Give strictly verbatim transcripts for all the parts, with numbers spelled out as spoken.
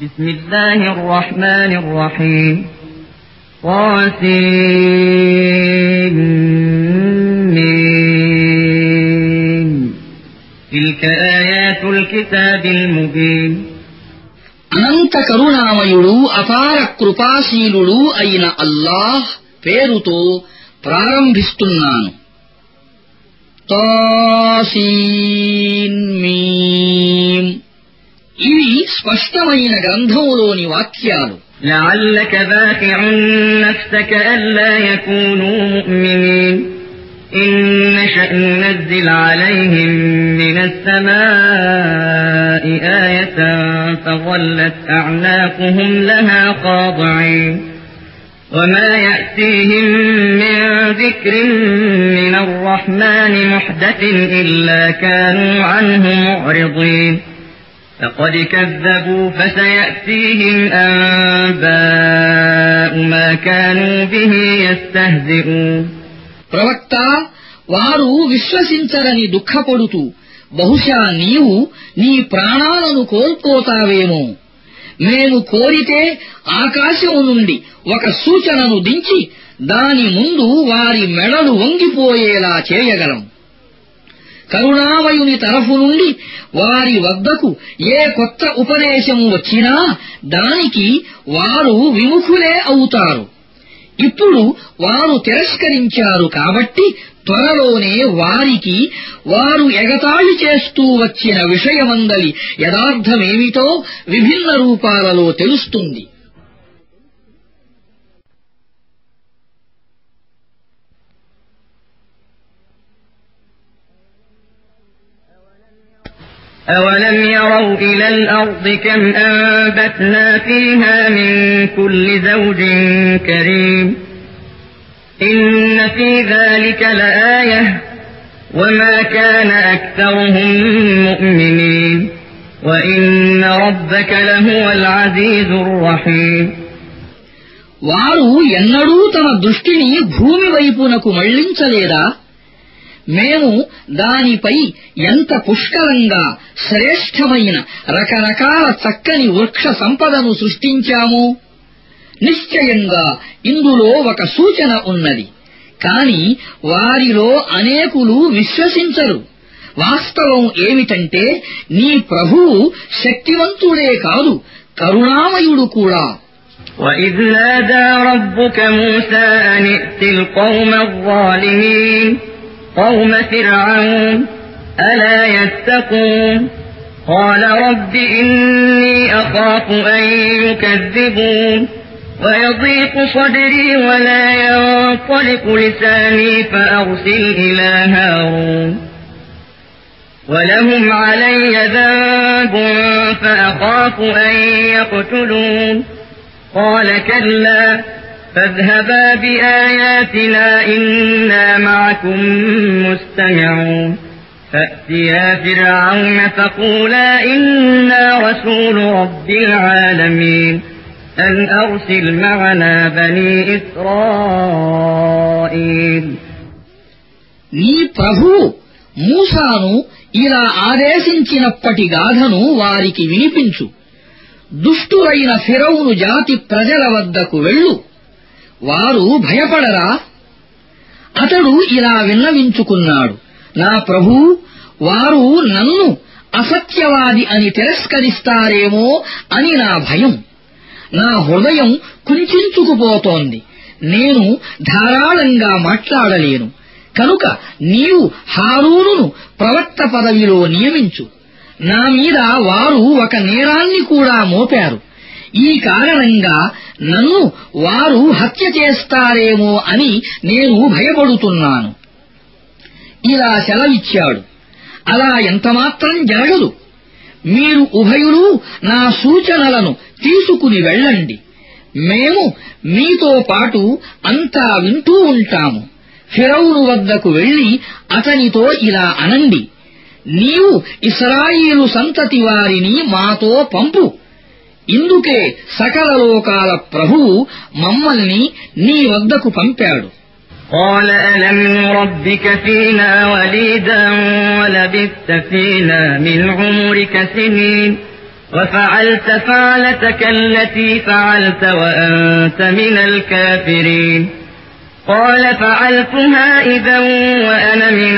بسم الله الرحمن الرحيم طاسين تلك آيات الكتاب المبين అనంత కరుణామయుడు అపార కృపాశీలుడు అయిన అల్లాహ్ పేరుతో ప్రారంభిస్తున్నాను. తాసీన్ మీమ్. ఇవి స్పష్టమైన గ్రంథములోని వాక్యాలు. لعلك باخع نفسك ألا يكونوا مؤمنين إن نشأ ننزل عليهم من السماء آية فظلت أعناقهم لها خاضعين وما يأتيهم من ذكر من الرحمن محدث إلا كانوا عنه معرضين فقد كذبوا فسيأتيهم أنباء ما كانوا به يستهزئون. ప్రవక్త, వారు విశ్వసించరని దుఃఖపడుతూ బహుశా నీవు నీ ప్రాణాలను కోల్పోతావేమో. మేము కోరితే ఆకాశం నుండి ఒక సూచనను దించి దాని ముందు వారి మెడలు వంగిపోయేలా చేయగలం. కరుణామయుని తరఫు నుండి వారి వద్దకు ఏ కొత్త ఉపదేశము వచ్చినా దానికి వారు విముఖులే అవుతారు. ఇప్పుడు వారు తిరస్కరించారు కాబట్టి త్వరలోనే వారికి వారు ఎగతాళి చేస్తూ వచ్చిన విషయమందలి యథార్థమేమిటో విభిన్న రూపాలలో తెలుస్తుంది. أولم يروا إلى الأرض كم أنبتنا فيها من كل زوج كريم إن في ذلك لآية وما كان أكثرهم مؤمنين وإن ربك لهو العزيز الرحيم. వారు ఎన్నడూ తమ దృష్టిని భూమి వైపునకు మళ్లించలేదా? మేము దానిపై ఎంత పుష్కలంగా శ్రేష్టమైన రకరకాల చక్కని వృక్ష సంపదను సృష్టించాము. నిశ్చయంగా ఇందులో ఒక సూచన ఉన్నది. కాని వారిలో అనేకులు విశ్వసించరు. వాస్తవం ఏమిటంటే నీ ప్రభువు శక్తివంతుడే కాదు, కరుణామయుడు కూడా. وَإِذْ نَادَى رَبُّكَ مُوسَىٰ أَنِ ائْتِ الْقَوْمَ الظَّالِمِينَ قوم فرعون ألا يتقون قال رب إني أخاف أن يكذبون ويضيق صدري ولا ينطلق لساني فأرسل إلى هارون ولهم علي ذنب فأخاف أن يقتلون قال كلا فاذهبا بآياتنا إنا معكم مستمعون فأتيا فرعون فقولا إنا رسول رب العالمين أن أرسل معنا بني إسرائيل. నీ ప్రభువు మూసాను ఇలా ఆదేశించినప్పటి గాథను వారికి వినిపించు. దుష్టులైన ఫిరౌను జాతి ప్రజల వద్దకు వెళ్ళు. వారు భయపడరా? అతడు ఇలా విన్నవించుకున్నాడు, నా ప్రభూ, వారు నన్ను అసత్యవాది అని తిరస్కరిస్తారేమో అని నా భయం. నా హృదయం కుంచించుకుపోతోంది. నేను ధారాళంగా మాట్లాడలేను. కనుక నీవు హారూనును ప్రవక్త పదవిలో నియమించు. నా మీద వారు ఒక నేరాన్ని కూడా మోపారు. ఈ కారణంగా నన్ను వారు హత్య చేస్తారేమో అని నేను భయపడుతున్నాను. ఇలా సెలవిచ్చాడు. అలా ఎంతమాత్రం జరగదు. మీరు ఉభయులు నా సూచనలను తీసుకుని వెళ్ళండి. మేము మీతో పాటు అంతా వింటూ ఉంటాము. ఫిరౌను వద్దకు వెళ్లి అతనితో ఇలా అనండి, నీవు ఇశ్రాయేలు సంతతి వారిని మాతో పంపు. ఇందుకే సకల లోకాల ప్రభువు మమ్మల్ని నీ వద్దకు పంపాడు. قال ألم نربك فينا وليدا ولبثت فينا من عمرك سنين وفعلت فعلتك التي فعلت وأنت من الكافرين قال فعلتها إذا وأنا من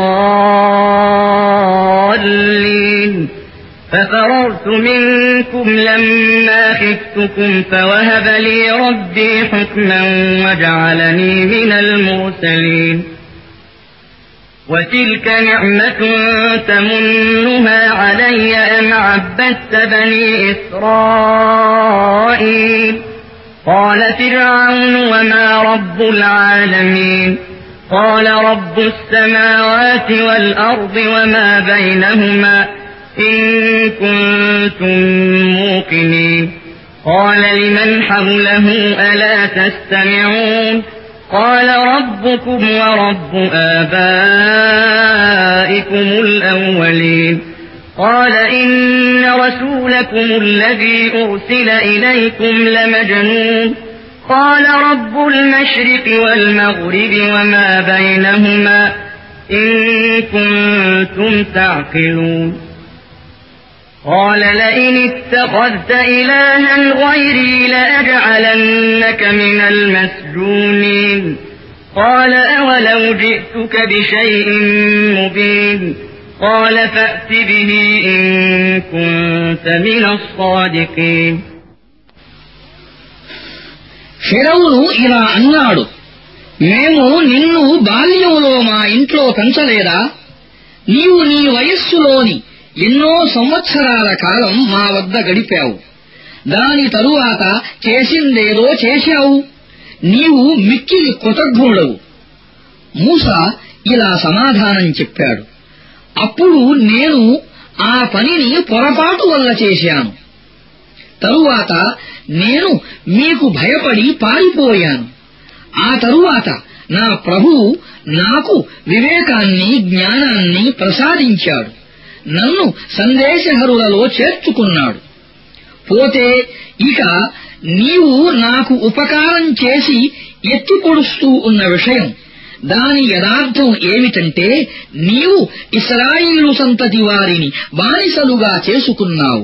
الضالين ففررت منكم لما خفتكم فوهب لي ربي حكما وجعلني من المرسلين وتلك نعمة تمنها علي أن عبدت بني إسرائيل قال فرعون وما رب العالمين قال رب السماوات والأرض وما بينهما إن كنتم موقنين قال لمن حوله ألا تستمعون قال ربكم ورب آبائكم الأولين قال إن رسولكم الذي أرسل إليكم لمجنون قال رب المشرق والمغرب وما بينهما إن كنتم تعقلون قال لئن اتخذت إلها غيري لأجعلنك من المسجونين قال أولو جئتك بشيء مبين قال فأت به إن كنت من الصادقين ఫిరౌను ఇలా అన్నాడు, మేము నిన్ను బాల్యంలో మా ఇంట్లో పెంచలేదా? నీవు నీ వయస్సులోని ఎన్నో సంవత్సరాల కాలం మా వద్ద గడిపావు. దాని తరువాత చేసిందేదో చేశావు. నీవు మిక్కిలి కృతజ్ఞుడవు. మూసా ఇలా సమాధానం చెప్పాడు, అప్పుడు నేను ఆ పనిని పొరపాటు వల్ల చేశాను. తరువాత నేను మీకు భయపడి పారిపోయాను. ఆ తరువాత నా ప్రభువు నాకు వివేకాన్ని జ్ఞానాన్ని ప్రసాదించాడు. నన్ను సందేశహరులలో చేర్చుకున్నాడు. పోతే ఇక నీవు నాకు ఉపకారం చేసి ఎత్తిపొడుస్తూ ఉన్న విషయం, దాని యథార్థం ఏమిటంటే నీవు ఇశ్రాయేలు సంతతి వారిని బానిసలుగా చేసుకున్నావు.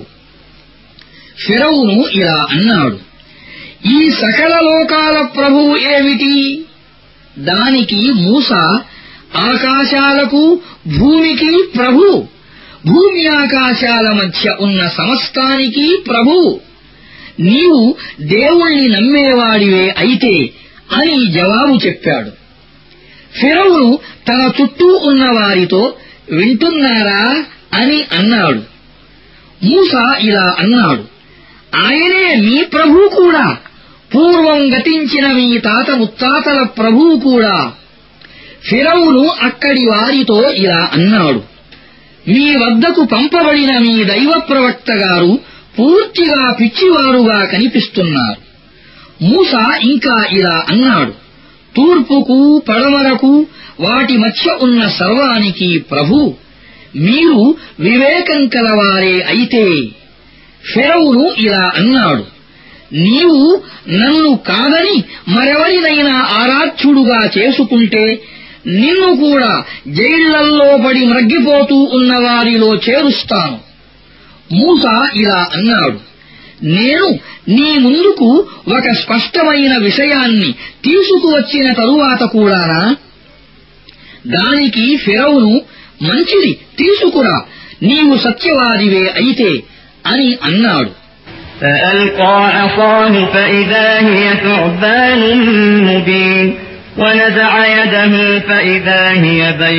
ఫిరౌను ఇలా అన్నాడు, ఈ సకల లోకాల ప్రభువు ఏమిటి? దానికి మూసా, ఆకాశాలకు భూమికి ప్రభు, భూమి ఆకాశాల మధ్య ఉన్న సమస్తానికి ప్రభు, నీవు దేవుణ్ణి నమ్మేవాడివే అయితే అని జవాబు చెప్పాడు. ఫిరౌను తన చుట్టూ ఉన్న వారితో వింటున్నారా అని అన్నాడు. మూసా ఇలా అన్నాడు, ఆయనే మీ ప్రభువు కూడా, పూర్వం గతించిన మీ తాత ముత్తాతల ప్రభువు కూడా. ఫిరౌను అక్కడి వారితో ఇలా అన్నాడు, మీ వద్దకు పంపబడిన మీ దైవ ప్రవక్త గారు పూర్తిగా పిచ్చివారుగా కనిపిస్తున్నారు. మూసా ఇంకా ఇలా అన్నాడు, తూర్పుకు పడమరకు వాటి మధ్య ఉన్న సర్వానికి ప్రభు, మీరు వివేకం కలవారే అయితే. ఫిరౌను ఇలా అన్నాడు, నీవు నన్ను కాదని మరెవరినైనా ఆరాధ్యుడుగా చేసుకుంటే నిన్ను కూడా జైళ్లల్లో పడి మ్రగ్గిపోతూ ఉన్న వారిలో చేరుస్తాను. మూసా ఇలా అన్నాడు, నేను నీ ముందుకు ఒక స్పష్టమైన విషయాన్ని తీసుకువచ్చిన తరువాత కూడానా? దానికి ఫిరౌను, మంచిది తీసుకురా, నీవు సత్యవాదివే అయితే అని అన్నాడు. فألقى عصاه فإذا هي ثعبان مبين ونزع يده فإذا هي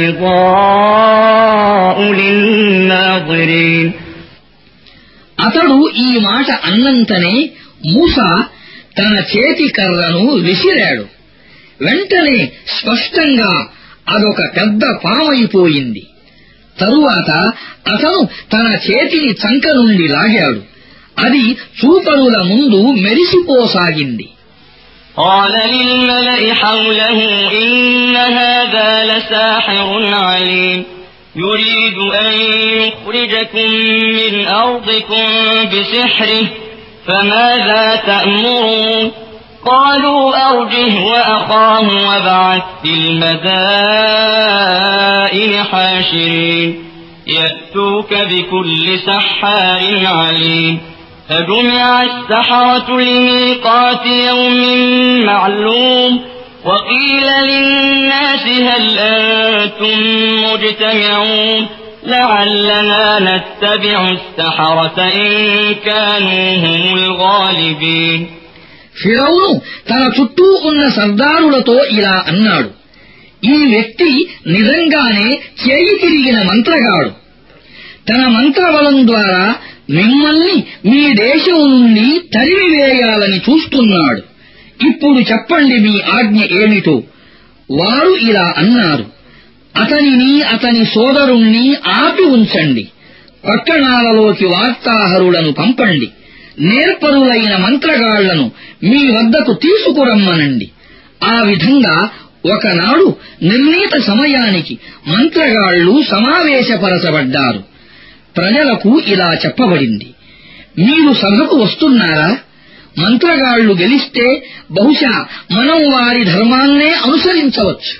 بيضاء للناظرين. అతడు ఈ మాట అన్నంతనే మూసా తన చేతి కర్రను విసిరాడు. వెంటనే స్పష్టంగా అదొక పెద్ద పామైపోయింది. తరువాత అతను తన చేతిని చంక నుండి లాగాడు. అది చూపరుల ముందు మెరిసిపోసాగింది. قال للملأ حوله إن هذا لساحر عليم يريد أن يخرجكم من أرضكم بسحره فماذا تأمرون قالوا أرجه وأخاه وابعث في المدائن حاشرين يأتوك بكل سحار عليم فجمع السحرة لميقات يوم معلوم وقيل للناس هل أنتم مجتمعون لعلنا نتبع السحرة إن كانوا هم الغالبين. ఫిరౌను తన చుట్టూ ఉన్న సర్దారులతో ఇలా అన్నాడు, ఈ వ్యక్తి నిజంగానే చేయి తిరిగిన మంత్రగాడు. తన మంత్రబలం ద్వారా మిమ్మల్ని మీ దేశం నుండి తరిమివేయాలని చూస్తున్నాడు. ఇప్పుడు చెప్పండి మీ ఆజ్ఞ ఏమిటో. వారు ఇలా అన్నారు, అతనిని అతని సోదరుణ్ణి ఆపి ఉంచండి, పట్టణాలలోకి వార్తాహరులను పంపండి, నేర్పరులైన మంత్రగాళ్లను మీ వద్దకు తీసుకురమ్మనండి. ఆ విధంగా ఒకనాడు నిర్ణీత సమయానికి మంత్రగాళ్లు సమావేశపరచబడ్డారు. ప్రజలకు ఇలా చెప్పబడింది, మీరు సభకు వస్తున్నారా? మంత్రగాళ్లు గెలిస్తే బహుశా మనం వారి ధర్మాన్నే అనుసరించవచ్చు.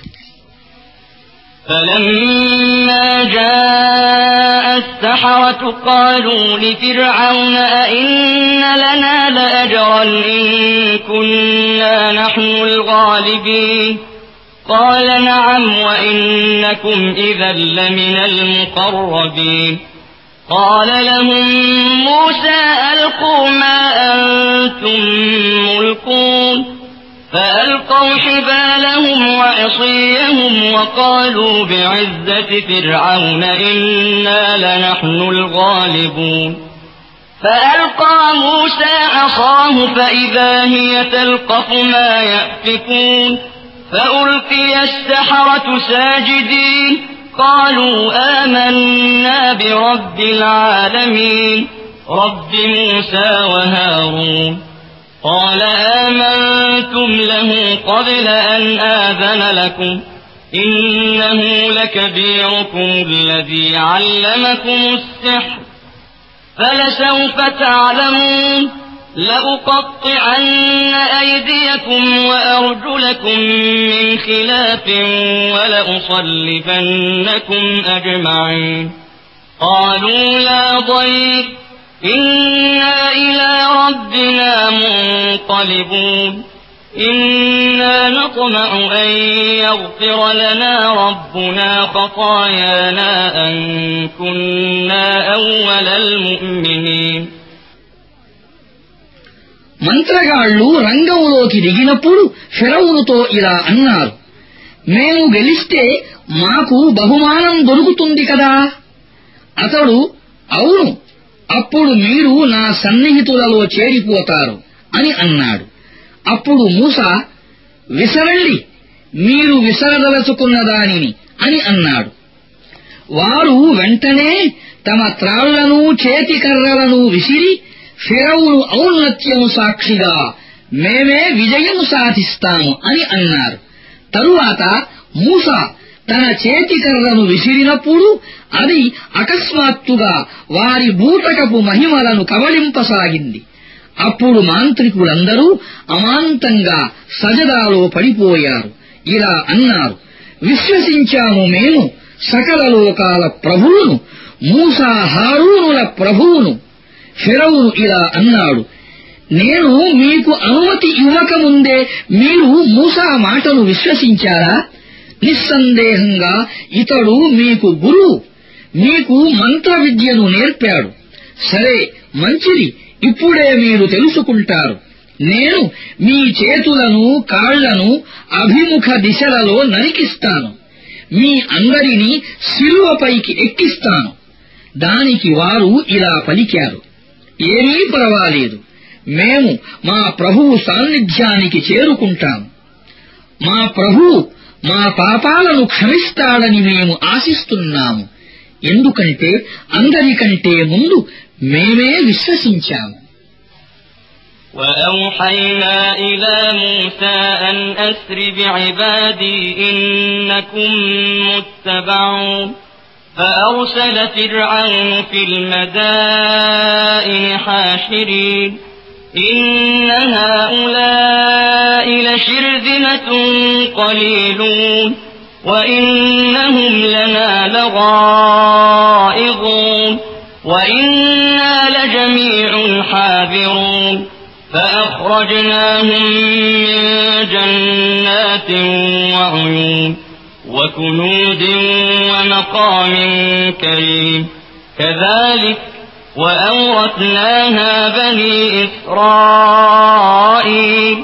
فلما جاء السحرة قالوا لفرعون أئن لنا لأجرا إن كنا نحن الغالبين قال نعم وإنكم إذا لمن المقربين قال لهم موسى ألقوا ما أنتم ملقون فألقوا حبالهم وعصيهم وقالوا بعزة فرعون إنا لنحن الغالبون فألقى موسى عصاه فإذا هي تلقف ما يأفكون فألقي السحرة ساجدين قالوا آمنا برب العالمين رب موسى وهارون قال آمنتم له قبل أن آذن لكم إنه لكبيركم الذي علمكم السحر فلسوف تعلمون لأقطعن أيديكم وأرجلكم من خلاف ولأصلبنكم أجمعين قالوا لا ضير إنا إلى ربنا منقلبون إنا نطمع أن يغفر لنا ربنا خطايانا أن كنا أول المؤمنين. మంత్రగాళ్లు రంగంలోకి దిగినప్పుడు ఫిరౌనుతో ఇలా అన్నారు, మేము గెలిస్తే మాకు బహుమానం దొరుకుతుంది కదా. అతడు అవును, అప్పుడు మీరు నా సన్నిహితులలో చేరిపోతారు అని అన్నాడు. అప్పుడు మూసా విసరండి, మీరు విసరదలుచుకున్న దానిని అని అన్నాడు. వారు వెంటనే తమ త్రాళ్లను చేతికర్రలను విసిరి ఫిరౌను ఔన్నత్యం సాక్షిగా మేమే విజయం సాధిస్తాము అని అన్నారు. తరువాత మూసా తన చేతికర్రను విసిరినప్పుడు అది అకస్మాత్తుగా వారి బూటకపు మహిమలను కబళింపసాగింది. అప్పుడు మాంత్రికులందరూ అమాంతంగా సజదాలో పడిపోయారు. ఇలా అన్నారు, విశ్వసించాము మేము సకల లోకాల ప్రభువును, మూసా హారూనుల ప్రభువును. ఫిరౌను ఇలా అన్నాడు, నేను మీకు అనుమతి ఇవ్వకముందే మీరు మూసా మాటను విశ్వసించారా? నిస్సందేహంగా ఇతడు మీకు గురువు, మీకు మంత్ర విద్యను నేర్పాడు. సరే, మంచిది, ఇప్పుడే మీరు తెలుసుకుంటారు. నేను మీ చేతులను కాళ్లను అభిముఖ దిశలలో నరికిస్తాను, మీ అందరినీ శిలువపైకి ఎక్కిస్తాను. దానికి వారు ఇలా పలికారు, ఏమీ పర్వాలేదు, మేము మా ప్రభువు సాన్నిధ్యానికి చేరుకుంటాము. మా ప్రభువు మా పాపాలను క్షమిస్తాడని మేము ఆశిస్తున్నాము, ఎందుకంటే అందరికంటే ముందు మేమే విశ్వసించాము. وأوحينا إلى موسى أن أسر بعبادي إنكم متبعون فأرسل فرعون في المدائن حاشرين إن هؤلاء لشرذمة قليلون وإنهم لنا لغائظون وإنا لجميع حاذرون فأخرجناهم من جنات وعيون وكنوز ومقام كريم كذلك وأورثناها بني إسرائيل.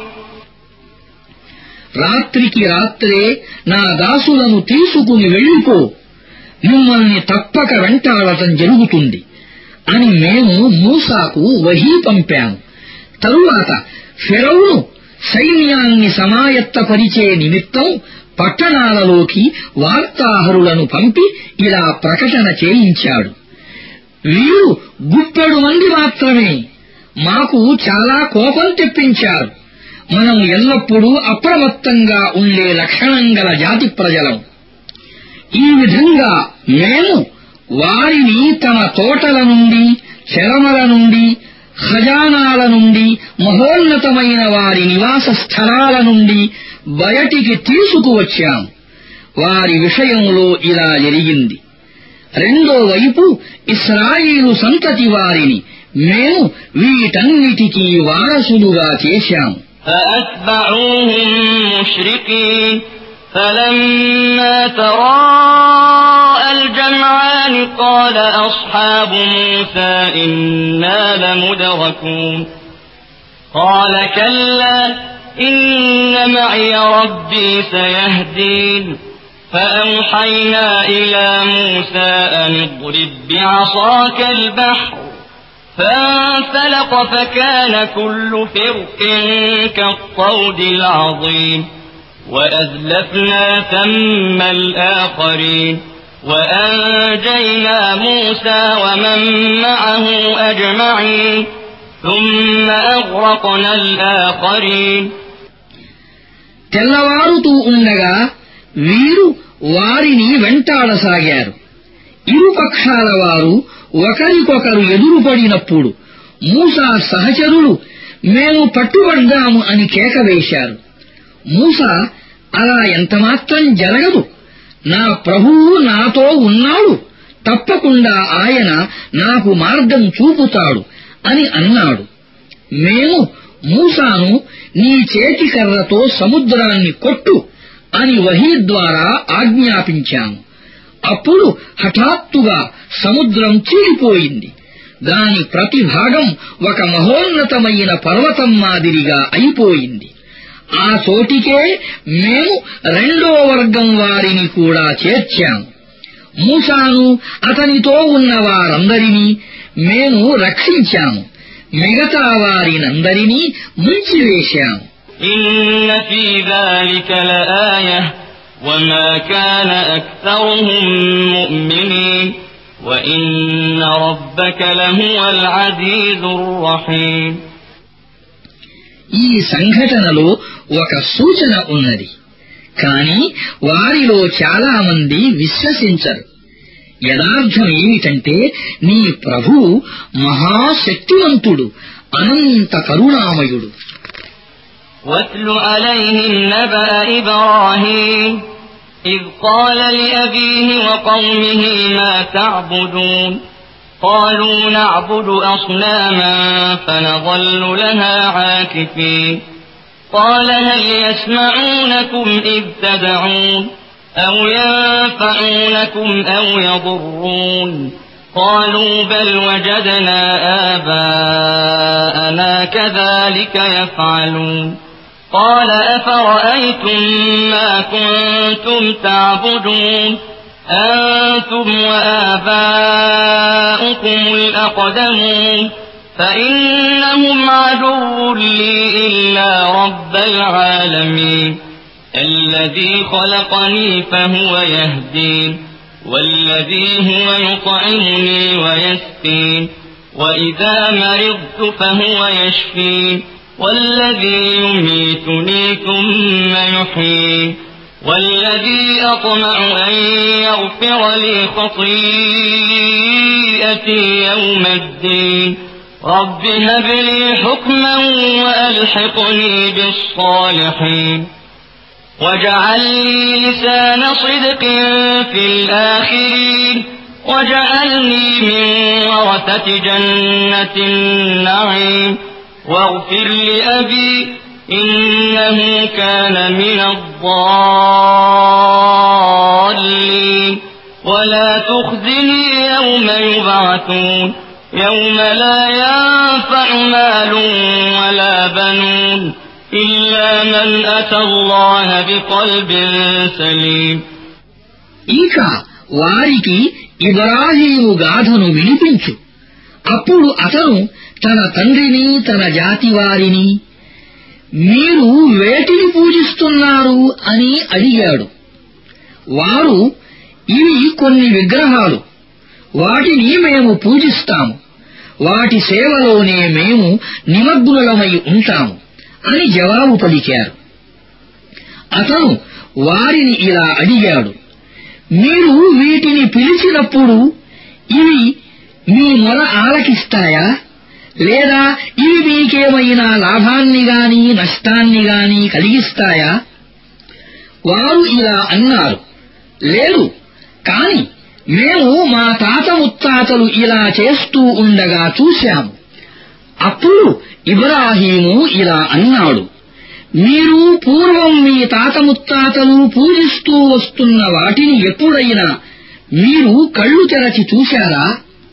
రాత్రికి రాత్రే నా దాసులను తీసుకుని వెళ్ళిపో, మిమ్మల్ని తప్పక వెంటాడటం జరుగుతుంది అని మేము మూసాకు వహీ పంపాము. తరువాత ఫిరౌను సైన్యాన్ని సమాయత్తపరిచే నిమిత్తం పట్టణాలలోకి వార్తాహరులను పంపి ఇలా ప్రకటన చేయించాడు: వీరు గుప్పెడు మంది మాత్రమే, మాకు చాలా కోపం తెప్పించారు. మనం ఎల్లప్పుడూ అప్రమత్తంగా ఉండే లక్షణం గల జాతి ప్రజలం. ఈ విధంగా మేము వారిని తమ తోటల నుండి, చెరమల నుండి, ఖజానాల నుండి, మహోన్నతమైన వారి నివాస స్థలాల నుండి బయటికి తీసుకువచ్చాం. వారి విషయంలో ఇలా జరిగింది. రెండో వైపు ఇశ్రాయేలు సంతతి వారిని మేము వీటన్నిటికీ వారసులుగా చేశాము. فأتبعوهم مشرقين فلما تراءى الجمعان قال أصحاب موسى إنا لمدركون قال كلا إن معي ربي سيهدين فأوحينا إلى موسى أن اضرب بعصاك البحر فانفلق فكان كل فرق كالطود العظيم وأزلفنا ثم الآخرين وأنجينا موسى ومن معه أجمعين ثم أغرقنا الآخرين. తెల్లవారుతూ ఉండగా వీరు వారిని వెంటాడసాగారు. ఇరుపక్షాల వారు ఒకరికొకరు ఎదురుపడినప్పుడు మూసా సహచరులు మేము పట్టుబడ్డాము అని కేకవేశారు. మూసా, అలా ఎంతమాత్రం జరగదు, నా ప్రభువు నాతో ఉన్నాడు, తప్పకుండా ఆయన నాకు మార్గం చూపుతాడు అని అన్నాడు. మేము మూసాను నీ చేతికర్రతో సముద్రాన్ని కొట్టు అని వహీ ద్వారా ఆజ్ఞాపించాము. అప్పుడు హఠాత్తుగా సముద్రం చీలిపోయింది. దాని ప్రతి భాగం ఒక మహోన్నతమైన పర్వతం మాదిరిగా అయిపోయింది. ఆ చోటికే మేము రెండో వర్గం వారిని కూడా చేర్చాము. మూసాను అతనితో ఉన్న వారందరినీ మేము రక్షించాము, మిగతా వారినందరినీ ముంచివేశాము. إن في ذلك لآية وما كان أكثرهم مؤمنين وإن ربك لهو العزيز الرحيم. ఈ సంఘటనలో ఒక సూచన ఉన్నది, కాని వారిలో చాలా మంది విశ్వసించరు. యథార్థం ఏమిటంటే నీ ప్రభువు మహాశక్తివంతుడు, అనంత కరుణామయుడు. واتل عليهم نبأ إبراهيم إذ قال لأبيه وقومه ما تعبدون قالوا نعبد أصناما فنظل لها عاكفين قال هل يسمعونكم إذ تدعون أو ينفعونكم أو يضرون قالوا بل وجدنا آباءنا كذلك يفعلون قال أفرأيتم ما كنتم تعبدون أنتم وآباؤكم الأقدمون فإنهم عدو لي إلا رب العالمين الذي خلقني فهو يهدين والذي هو يطعمني ويسقين وإذا مرضت فهو يشفين والذي يميتني ثم يحيين والذي أطمع أن يغفر لي خطيئتي يوم الدين رب هب لي حكما وألحقني بالصالحين واجعل لي لسان صدق في الآخرين واجعلني من ورثة جنة النعيم واغفر لأبي إنه كان من الضالين ولا تخزني يوم يبعثون يوم لا ينفع مال ولا بنون إلا من أتى الله بقلب سليم. ఇంకా వారికి ఇబ్రాహీము గాథను వినిపించు. అప్పుడు అతను తన తండ్రిని తన జాతి వారిని, మీరు వేటిని పూజిస్తున్నారు అని అడిగాడు. వారు, ఇవి కొన్ని విగ్రహాలు, వాటిని మేము పూజిస్తాము, వాటి సేవలోనే మేము నిమగ్నులమై ఉంటాము అని జవాబు పలికారు. అతను వారిని ఇలా అడిగాడు, మీరు వీటిని పిలిచినప్పుడు ఇవి మీ మొర ఆలకిస్తాయా, లేదా ఇవి మీకేమైనా లాభాన్ని గాని నష్టాన్ని గాని కలిగిస్తాయా? వారు ఇలా అన్నారు, లేదు, కాని మేము మా తాత ముత్తాతలు ఇలా చేస్తూ ఉండగా చూశాము. అప్పుడు ఇబ్రాహీము ఇలా అన్నాడు, మీరు పూర్వం మీ తాత ముత్తాతలు పూజిస్తూ వస్తున్న వాటిని ఎప్పుడైనా మీరు కళ్ళు తెరచి చూశారా?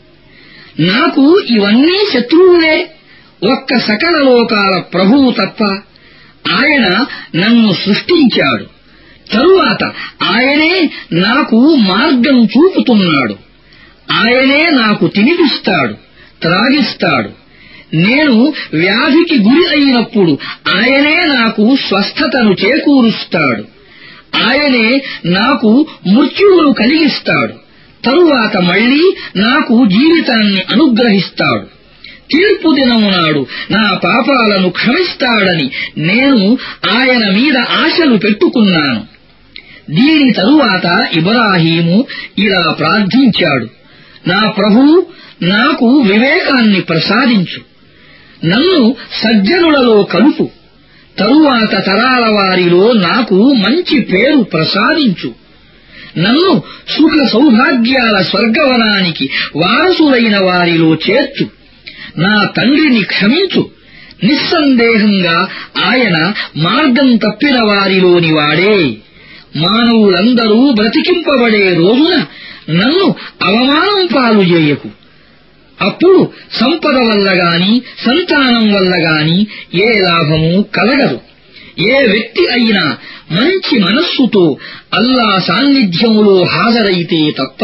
నాకు ఇవన్నీ శత్రువులే, ఒక్క సకల లోకాల ప్రభువు తప్ప. ఆయన నన్ను సృష్టించాడు, తరువాత ఆయనే నాకు మార్గం చూపుతున్నాడు. ఆయనే నాకు తినిపిస్తాడు, త్రాగిస్తాడు. నేను వ్యాధికి గురి అయినప్పుడు ఆయనే నాకు స్వస్థతను చేకూరుస్తాడు. ఆయనే నాకు మృత్యువును కలిగిస్తాడు, తరువాత మళ్లీ నాకు జీవితాన్ని అనుగ్రహిస్తాడు. తీర్పు దినం నాడు నా పాపాలను క్షమిస్తాడని నేను ఆయన మీద ఆశలు పెట్టుకున్నాను. దీని తరువాత ఇబ్రాహీము ఇలా ప్రార్థించాడు, నా ప్రభువు, నాకు వివేకాన్ని ప్రసాదించు, నన్ను సజ్జనులలో కలుపు, తరువాత తరాల వారిలో నాకు మంచి పేరు ప్రసాదించు, నన్ను సుఖ సౌభాగ్యాల స్వర్గవనానికి వారసులైన వారిలో చేర్చు, నా తండ్రిని క్షమించు, నిస్సందేహంగా ఆయన మార్గం తప్పిన వారిలోని వాడే. మానవులందరూ బ్రతికింపబడే రోజున నన్ను అవమానం పాలు చేయకు. అప్పుడు సంపద వల్ల గాని సంతానం వల్ల గాని ఏ లాభమూ కలగదు. ఏ వ్యక్తి అయినా మంచి మనస్సుతో అల్లా సాన్నిధ్యములో హాజరైతే తప్ప.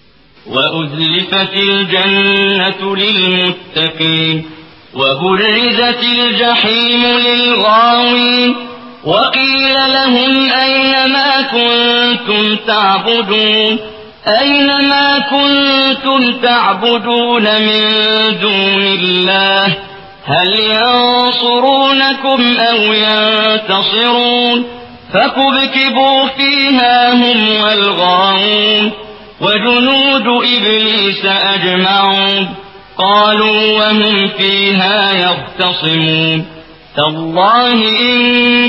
وَأُزْلِفَتِ الْجَنَّةُ لِلْمُتَّقِينَ وَبُرِّزَتِ الْجَحِيمُ لِلْغَاوِينَ وَقِيلَ لَهُمْ أَيْنَ مَا كُنتُمْ تَعْبُدُونَ أَيْنَ مَا كُنتُمْ تَعْبُدُونَ مِن دُونِ اللَّهِ هَلْ يَنصُرُونَكُمْ أَوْ يَنتَصِرُونَ فَكُبْكِبُوا فِيهَا هُمْ وَالْغَاوُونَ وَجُنُودُ إِبْلِيسَ أَجْمَعُونَ قَالُوا وَهُمْ فِيهَا يَخْتَصِمُونَ تَاللَّهِ إِن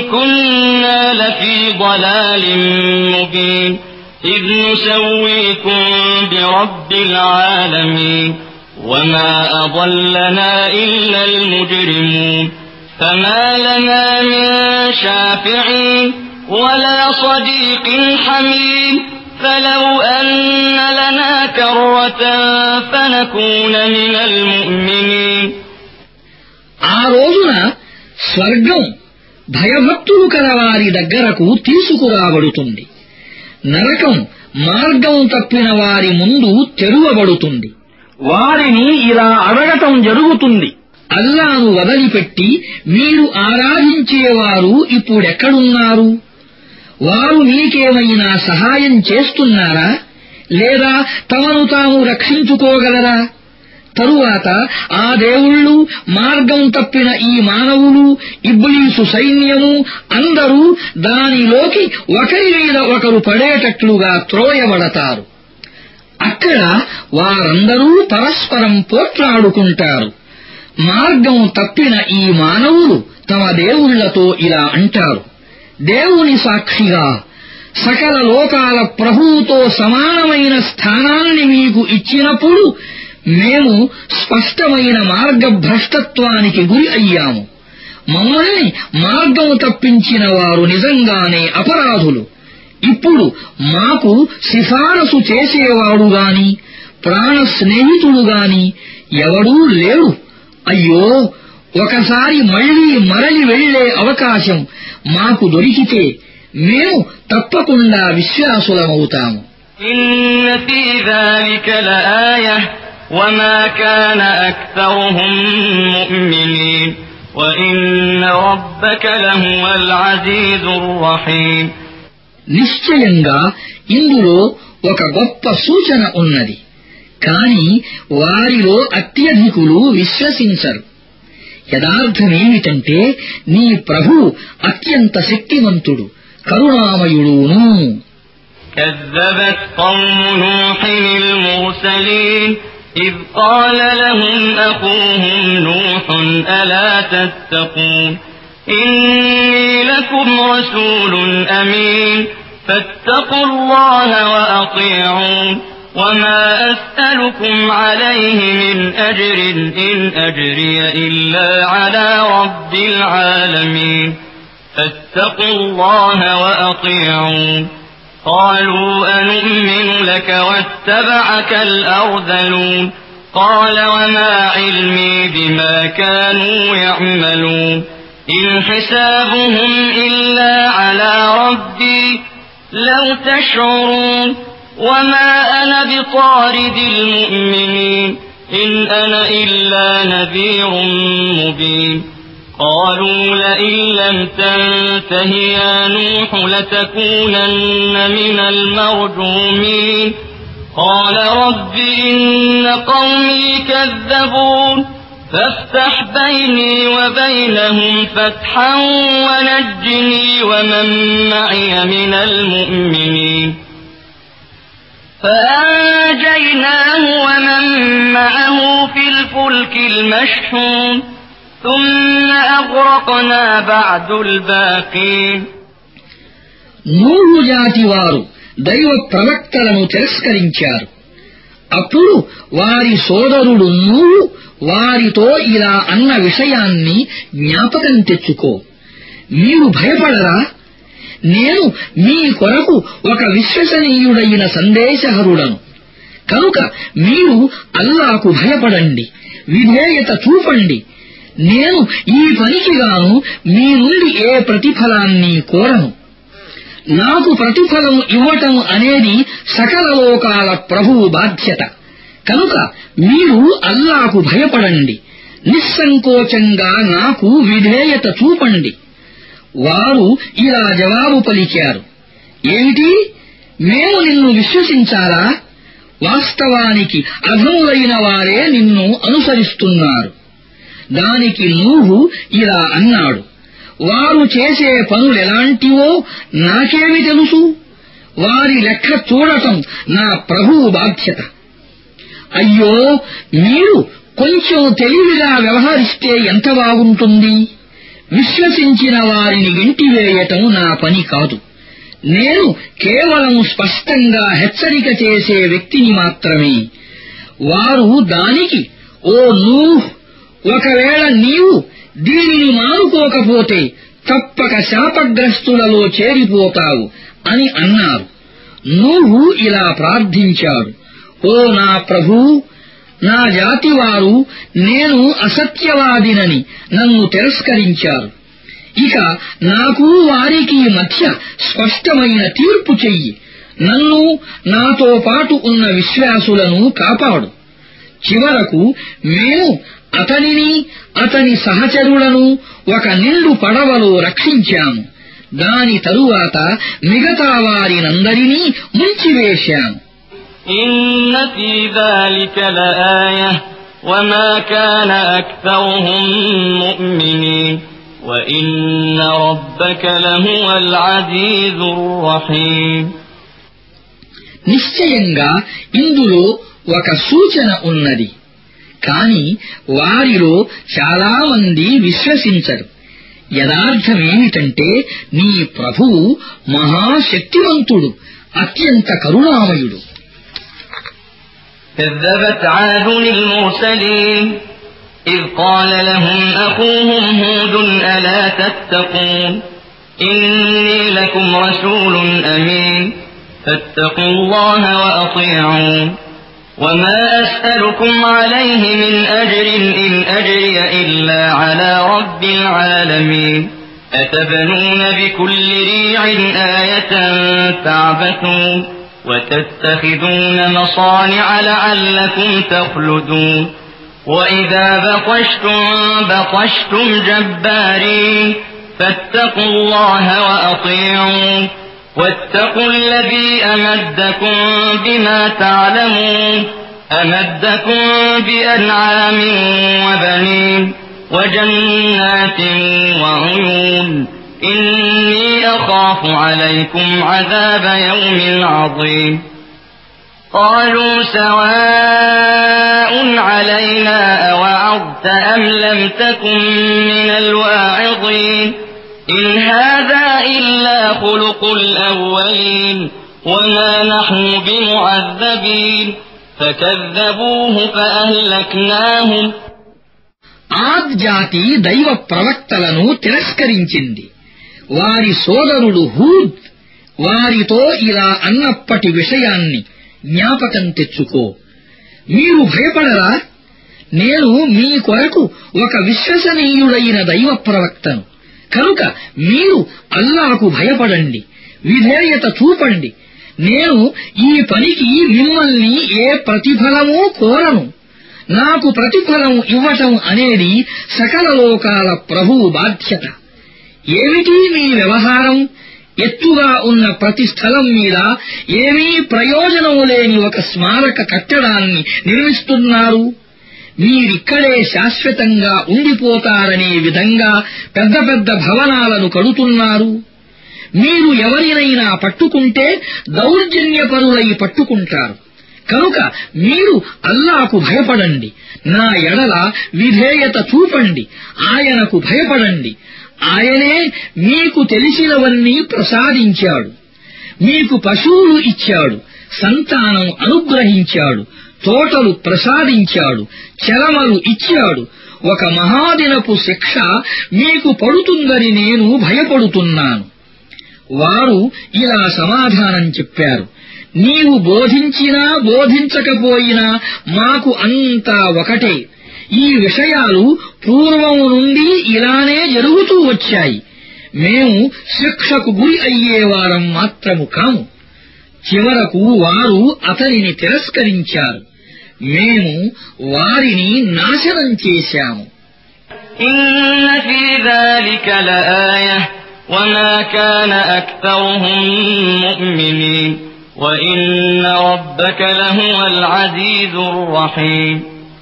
كُنَّا لَفِي ضَلَالٍ مُّبِينٍ إِذْ نُسَوِّيكُم بِرَبِّ الْعَالَمِينَ وَمَا أَضَلَّنَا إِلَّا الْمُجْرِمُونَ فَمَا لَنَا مِن شَافِعِينَ وَلَا صَدِيقٍ حَمِيمٍ فَلَوْ أَنَّ لَنَا كَرَّةً فَنَكُونَ مِنَ الْمُؤْمِنِينَ. ఆ రోజున స్వర్గం భయభక్తులు కలవారి దగ్గరకు తీసుకురాబడుతుంది, నరకం మార్గం తప్పిన వారి ముందు తెరువబడుతుంది. వారిని ఇలా అడగటం జరుగుతుంది, అల్లాను వదిలిపెట్టి మీరు ఆరాధించేవారు ఇప్పుడెక్కడున్నారు? వారు మీకేమైనా సహాయం చేస్తున్నారా, లేదా తమను తాము రక్షించుకోగలరా? తరువాత ఆ దేవుళ్ళు, మార్గం తప్పిన ఈ మానవులు, ఇబ్లీసు సైన్యము అందరూ దానిలోకి ఒకరి మీద ఒకరు పడేటట్లుగా త్రోయబడతారు. అక్కడ వారందరూ పరస్పరం పోట్లాడుకుంటారు. మార్గం తప్పిన ఈ మానవులు తమ దేవుళ్లతో ఇలా అంటారు, దేవుని సాక్షిగా సకల లోకాల ప్రభువుతో సమానమైన స్థానాన్ని మీకు ఇచ్చినప్పుడు మేము స్పష్టమైన మార్గభ్రష్టత్వానికి గురి అయ్యాము. మమ్మల్ని మార్గం తప్పించిన వారు నిజంగానే అపరాధులు. ఇప్పుడు మాకు సిఫారసు చేసేవాడుగాని ప్రాణ స్నేహితుడుగాని ఎవడూ లేడు. అయ్యో, ఒకసారి మళ్లీ మరలి వెళ్లే అవకాశం మాకు దొరికితే మేము తప్పకుండా విశ్వాసులమవుతాము. ఇన్న ఫీ ذلك لآية وما كان أكثرهم مؤمنين وإن ربك لهو العزيز الرحيم. నిశ్చయంగా ఇందులో ఒక గొప్ప సూచన ఉన్నది, కాని వారిలో అత్యధికులు విశ్వసించరు. యథార్థమేమిటంటే నీ ప్రభువు అత్యంత శక్తివంతుడు, కరుణామయుడును. كذبت قوم نوح المرسلين إذ قال لهم أخوهم نوح ألا تتقون إني لكم رسول أمين فاتقوا الله وأطيعون وما أسألكم عليه من أجر إن أجري إلا على رب العالمين فاتقوا الله وأطيعون قالوا أنؤمن لك واتبعك الأرذلون قال وما علمي بما كانوا يعملون إن حسابهم إلا على ربي لو تشعرون وما أنا بطارد المؤمنين إن أنا إلا نذير مبين قالوا لئن لم تنته يا نوح لتكونن من المرجومين قال رب إن قومي كذبون فافتح بيني وبينهم فتحا ونجني ومن معي من المؤمنين فأنجيناه ومن معه في الفلك المشحون ثم أغرقنا بعد الباقين. నూహు జాతి వారు దైవ ప్రవక్తలను తిరస్కరించారు. అప్పుడు వారి సోదరుడు నూహు వారితో ఇలా అన్న విషయాన్ని జ్ఞాపకం తెచ్చుకో. మీరు భయపడరా? నేను మీ కొరకు ఒక విశ్వసనీయుడైన సందేశహరుడను. కనుక మీరు అల్లాకు భయపడండి, విధేయత చూపండి. నేను ఈ పనికిగాను మీ నుండి ఏ ప్రతిఫలాన్ని కోరను. నాకు ప్రతిఫలం ఇవ్వటం అనేది సకల లోకాల ప్రభువు బాధ్యత. కనుక మీరు అల్లాకు భయపడండి, నిస్సంకోచంగా నాకు విధేయత చూపండి. వారు ఇలా జవాబు పలికారు, ఏమిటి, మేము నిన్ను విశ్వసించాలా? వాస్తవానికి అధములైన వారే నిన్ను అనుసరిస్తున్నారు. దానికి నూహు ఇలా అన్నాడు, వారు చేసే పనులెలాంటివో నాకేమి తెలుసు? వారి లెక్క చూడటం నా ప్రభువు బాధ్యత. అయ్యో, మీరు కొంచెం తెలివిగా వ్యవహరిస్తే ఎంత బాగుంటుంది. విశ్వసించిన వారిని గెంటివేయటం నా పని కాదు. నేను కేవలం స్పష్టంగా హెచ్చరిక చేసే వ్యక్తిని మాత్రమే. వారు దానికి, ఓ నూహ్, ఒకవేళ నీవు దీనిని మానుకోకపోతే తప్పక శాపగ్రస్తులలో చేరిపోతావు అని అన్నారు. నూహు ఇలా ప్రార్థించాడు, ఓ నా ప్రభూ, నా జాతివారు నేను అసత్యవాదినని నన్ను తిరస్కరించారు. ఇక నాకు వారికి మధ్య స్పష్టమైన తీర్పు చెయ్యి. నన్ను నాతో పాటు ఉన్న విశ్వాసులను కాపాడు. చివరకు మేము అతనిని అతని సహచరులను ఒక నిండు పడవలో రక్షించాము. దాని తరువాత మిగతా వారినందరినీ ముంచివేశాము. إن في ذلك لآية وما كان أكثرهم مؤمنين وإن ربك لهو العزيز الرحيم. నిశ్చయంగా ఇందులో ఒక సూచన ఉన్నది, కాని వారిలో చాలా మంది విశ్వసించరు. యదార్థమేమిటంటే నీ ప్రభువు మహాశక్తివంతుడు, అత్యంత కరుణామయుడు. كذبت عاد المرسلين إذ قال لهم أخوهم هود ألا تتقون إني لكم رسول أمين فاتقوا الله وأطيعون وما أسألكم عليه من أجر إن أجري إلا على رب العالمين أتبنون بكل ريع آية تعبثون وتتخذون مصانع لعلكم تخلدون وإذا بطشتم بطشتم جبارين فاتقوا الله وأطيعون واتقوا الذي أمدكم بما تعلمون أمدكم بأنعام وبنين وجنات وعيون إني أخاف عليكم عذاب يوم عظيم قالوا سواء علينا أوعظت أم لم تكن من الواعظين إن هذا إلا خلق الأولين وما نحن بمعذبين فكذبوه فأهلكناهم. ఆద్ జాతి దైవ ప్రవక్తలను తిరస్కరించింది. వారి సోదరుడు హూద్ వారితో ఇలా అన్నప్పటి విషయాన్ని జ్ఞాపకం తెచ్చుకో. మీరు భయపడరా? నేను మీ కొరకు ఒక విశ్వసనీయుడైన దైవ ప్రవక్తను. కనుక మీరు అల్లాహకు భయపడండి, విధేయత చూపండి. నేను ఈ పనికి మిమ్మల్ని ఏ ప్రతిఫలమూ కోరను. నాకు ప్రతిఫలం ఇవ్వటం అనేది సకల లోకాల ప్రభువు బాధ్యత. ఏమిటి మీ వ్యవహారం? ఎత్తుగా ఉన్న ప్రతి స్థలం మీద ఏమీ ప్రయోజనం లేని ఒక స్మారక కట్టడాన్ని నిర్మిస్తున్నారు. మీరిక్కడే శాశ్వతంగా ఉండిపోతారనే విధంగా పెద్ద పెద్ద భవనాలను కడుతున్నారు. మీరు ఎవరినైనా పట్టుకుంటే దౌర్జన్యపరులై పట్టుకుంటారు. కనుక మీరు అల్లాహకు భయపడండి, నా ఎడల విధేయత చూపండి, ఆయనకు భయపడండి. ఆయనే మీకు తెలిసినవన్నీ ప్రసాదించాడు, మీకు పశువులు ఇచ్చాడు, సంతానం అనుగ్రహించాడు, తోటలు ప్రసాదించాడు, చెలమలు ఇచ్చాడు. ఒక మహాదినపు శిక్ష మీకు పడుతుందని నేను భయపడుతున్నాను. వారు ఇలా సమాధానం చెప్పారు, నీవు బోధించినా బోధించకపోయినా మాకు అంతా ఒకటే. ఈ విషయాలు పూర్వం నుండి ఇలానే జరుగుతూ వచ్చాయి. మేము శిక్షకు గురి అయ్యేవారం మాత్రము కాము. చివరకు వారు అతనిని తిరస్కరించారు. మేము వారిని నాశనం చేశాము. ఇన్న ఫీ ذلك لآية وما كان أكثرهم مؤمنين وإن ربك لهو العزيز الرحيم.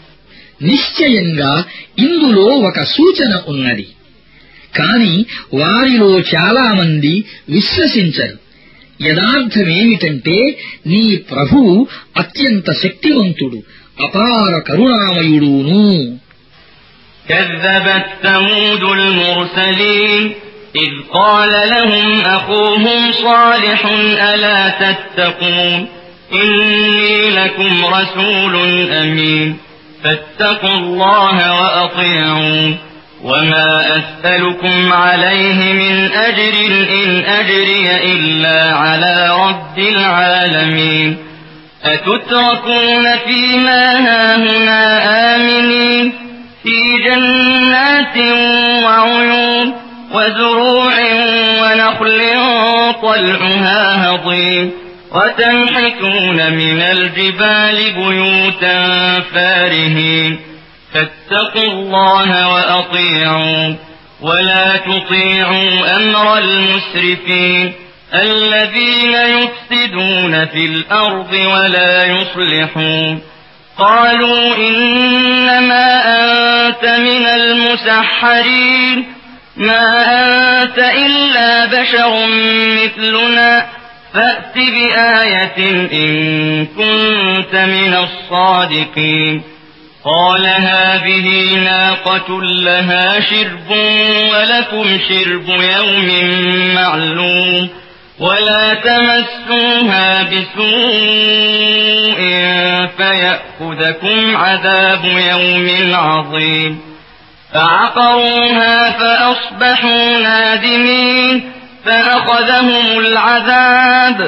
నిశ్చయంగా ఇందులో ఒక సూచన ఉన్నది, కాని వారిలో చాలామంది విశ్వసించరు. యదార్థమేమిటంటే నీ ప్రభువు అత్యంత శక్తివంతుడు, అపార కరుణామయుడును. كذبت ثمود المرسلين إذ قال لهم أخوهم صالح ألا تتقون إني لكم رسول أمين فاتقوا الله وأطيعون وما أسألكم عليه من أجر إن أجري إلا على رب العالمين أتتركون فيما هاهنا آمنين في جنات وعيون وزروع ونخل طلعها هضيم وتنحتون من الجبال بيوتا فارهين فاتقوا الله وأطيعون ولا تطيعوا أمر المسرفين الذين يفسدون في الأرض ولا يصلحون قالوا إنما أنت من المسحرين ما أنت إلا بشر مثلنا فأت بآية إن كنت من الصادقين قال هذه ناقة لها شرب ولكم شرب يوم معلوم ولا تمسوها بسوء فيأخذكم عذاب يوم عظيم فعقروها فأصبحوا نادمين فأخذهم العذاب.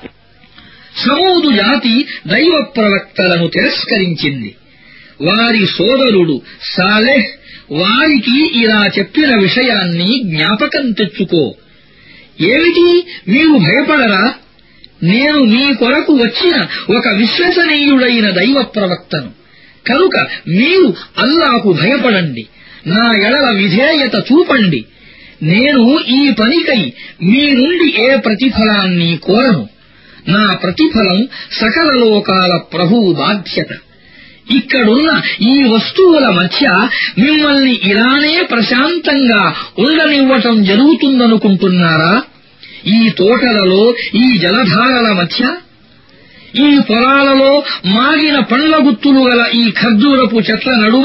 సమూదు జాతి దైవ ప్రవక్తలను తిరస్కరించింది. వారి సోదరుడు సాలెహ్ వారికి ఇలా చెప్పిన విషయాన్ని జ్ఞాపకం తెచ్చుకో. ఏమిటి, మీరు భయపడరా? నేను మీ కొరకు వచ్చిన ఒక విశ్వసనీయుడైన దైవ ప్రవక్తను. కనుక మీరు అల్లాహకు భయపడండి, నా ఎడల విధేయత చూపండి. నేను ఈ పనికై మీ నుండి ఏ ప్రతిఫలాన్ని కోరను. నా ప్రతిఫలం సకల లోకాల ప్రభువు బాధ్యత. ఇక్కడున్న ఈ వస్తువుల మధ్య మిమ్మల్ని ఇలానే ప్రశాంతంగా ఉండనివ్వటం జరుగుతుందనుకుంటున్నారా? ఈ తోటలలో, ఈ జలధారల మధ్య, ఈ పొలాలలో మాగిన పండ్ల గుత్తులు గల ఈ ఖర్జూరపు చెట్ల నడుమ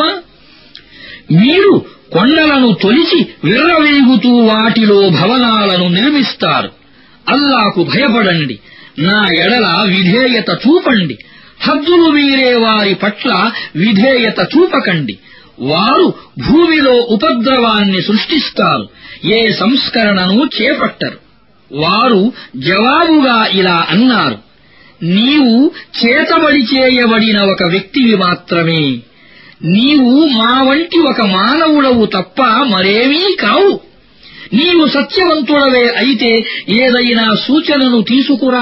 మీరు కొండలను తొలిచి విర్రవీగుతూ వాటిలో భవనాలను నిర్మిస్తారు. అల్లాకు భయపడండి, నా ఎడల విధేయత చూపండి. హద్దులు మీరే వారి పట్ల విధేయత చూపకండి. వారు భూమిలో ఉపద్రవాన్ని సృష్టిస్తారు, ఏ సంస్కరణను చేపట్టరు. వారు జవాబుగా ఇలా అన్నారు, నీవు చేతబడి చేయబడిన ఒక వ్యక్తివి మాత్రమే. నీవు మా వంటి ఒక మానవుడవు తప్ప మరేమీ కావు. నీవు సత్యవంతుడవే అయితే ఏదైనా సూచనను తీసుకురా.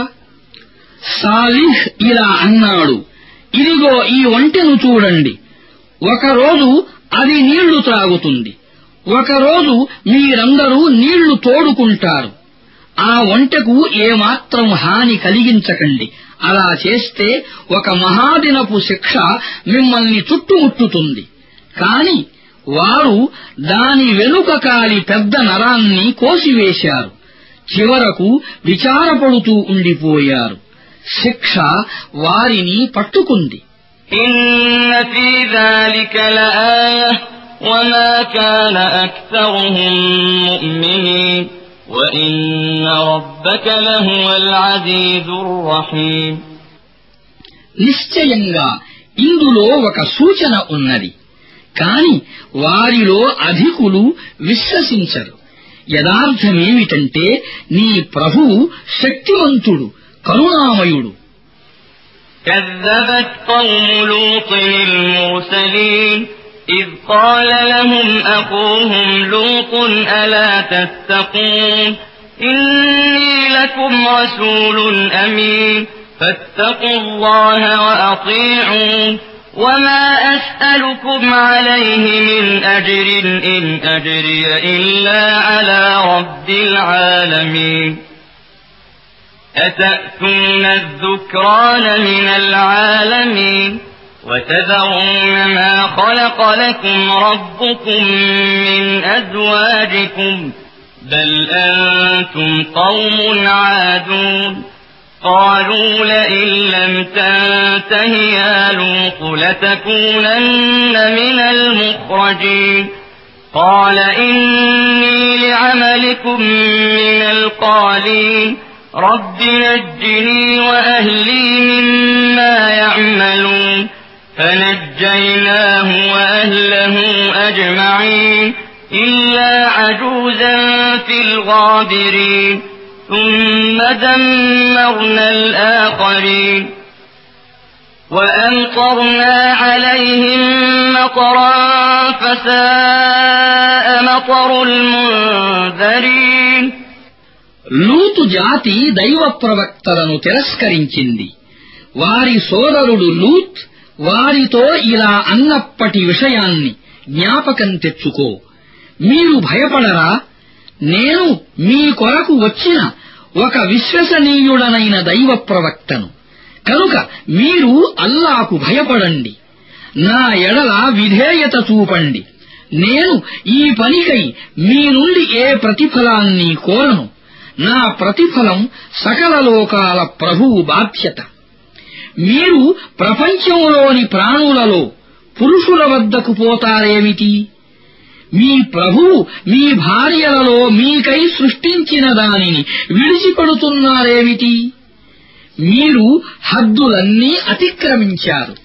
సాలిహ్ ఇలా అన్నాడు, ఇదిగో ఈ ఒంటెను చూడండి. ఒకరోజు అది నీళ్లు త్రాగుతుంది, ఒకరోజు మీరందరూ నీళ్లు తోడుకుంటారు. ఆ ఒంటెకు ఏమాత్రం హాని కలిగించకండి. అలా చేస్తే ఒక మహాదినపు శిక్ష మిమ్మల్ని చుట్టుముట్టుతుంది. కాని వారు దాని వెనుక కాలి పెద్ద నరాన్ని కోసివేశారు. చివరకు విచారపడుతూ ఉండిపోయారు. శిక్ష వారిని పట్టుకుంది. ఇన్న ఫీ ذلك لآية وما كان أكثرهم مؤمنين وإن ربك لهو العزيز الرحيم. నిశ్చయంగా ఇందులో ఒక సూచన ఉన్నది, కాని వారిలో అధికులు విశ్వసించరు. యథార్థమేమిటంటే నీ ప్రభువు శక్తివంతుడు, కరుణామయుడు. كذبت قوم لوط المرسلين إذ قال لهم أخوهم لوط ألا تتقون إني لكم رسول أمين فاتقوا الله وأطيعون وما أسألكم عليه من أجر إن أجري إلا على رب العالمين أتأتون الذكران من العالمين وتذرون ما خلق لكم ربكم من أزواجكم بل أنتم قوم عادون قالوا لئن لم تنته يا لوط لتكونن من المخرجين قال إني لعملكم من القالين رب نجني وأهلي مما يعملون فنجيناه وأهله أجمعين إلا عجوزا في الغابرين ثم دمرنا الآخرين وأمطرنا عليهم مطرا فساء مطر المنذرين. లూతు జాతి దైవ ప్రవక్తలను తిరస్కరించింది. వారి సోదరుడు లూత్ వారితో ఇలా అన్నప్పటి విషయాన్ని జ్ఞాపకం తెచ్చుకో. మీరు భయపడరా? నేను మీ కొరకు వచ్చిన ఒక విశ్వసనీయుడనైన దైవ ప్రవక్తను. కనుక మీరు అల్లాకు భయపడండి, నా ఎడల విధేయత చూపండి. నేను ఈ పనికై మీ నుండి ఏ ప్రతిఫలాన్ని కోరను. నా ప్రతిఫలం సకల లోకాల ప్రభువు బాధ్యత. మీరు ప్రపంచంలోని ప్రాణులలో పురుషుల వద్దకు పోతారేమిటి? మీ ప్రభువు మీ భార్యలలో మీకై సృష్టించిన దానిని విడిచిపెడుతున్నారేమిటి? మీరు హద్దులన్నీ అతిక్రమించారు.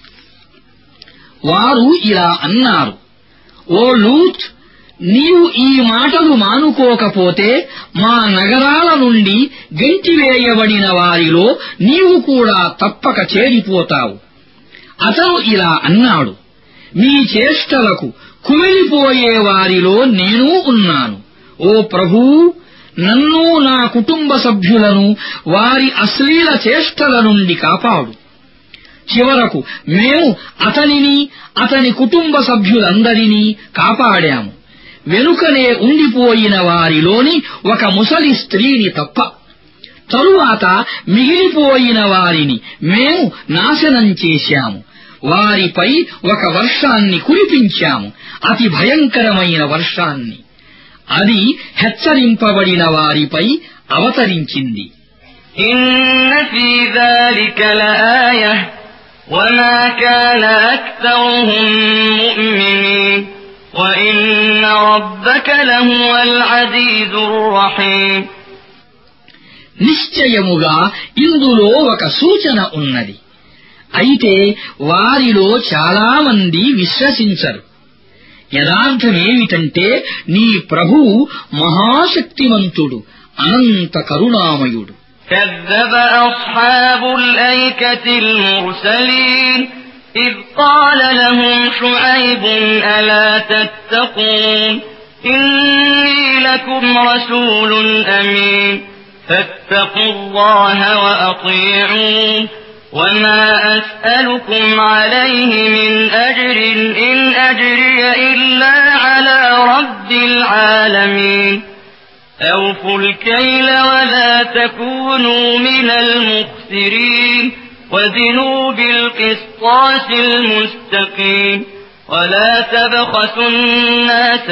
వారు ఇలా అన్నారు, ఓ లూత్, నీవు ఈ మాటలు మానుకోకపోతే మా నగరాల నుండి గెంటివేయబడిన వారిలో నీవు కూడా తప్పక చేరిపోతావు. అతను ఇలా అన్నాడు, మీ చేష్టలకు కుమిలిపోయే వారిలో నేనూ ఉన్నాను. ఓ ప్రభూ, నన్ను నా కుటుంబ సభ్యులను వారి అశ్లీల చేష్టల నుండి కాపాడు. చివరకు మేము అతనిని అతని కుటుంబ సభ్యులందరినీ కాపాడాము, వెనుకనే ఉండిపోయిన వారిలోని ఒక ముసలి స్త్రీని తప్ప. తరువాత మిగిలిపోయిన వారిని మేము నాశనం చేశాము. వారిపై ఒక వర్షాన్ని కురిపించాము, అతి భయంకరమైన వర్షాన్ని. అది హెచ్చరింపబడిన వారిపై అవతరించింది. ఇన్న ఫీ ذلك لآية وما كان أكثرهم مؤمنين وإن ربك لهو العزيز الرحيم. నిశ్చయముగా ఇందులో ఒక సూచన ఉన్నది. అయితే వారిలో చాలా మంది విశ్వసించరు. యథార్థమేమిటంటే నీ ప్రభువు మహాశక్తిమంతుడు, అనంత కరుణామయుడు. كذب أصحاب الأيكة المرسلين إذ قال لهم شعيب ألا تتقون إني لكم رسول أمين فاتقوا الله وأطيعون وما أسألكم عليه من أجر إن أجري إلا على رب العالمين أوفوا الكيل ولا تكونوا من المخسرين وزنوا بالقسطاس المستقيم ولا تبخسوا الناس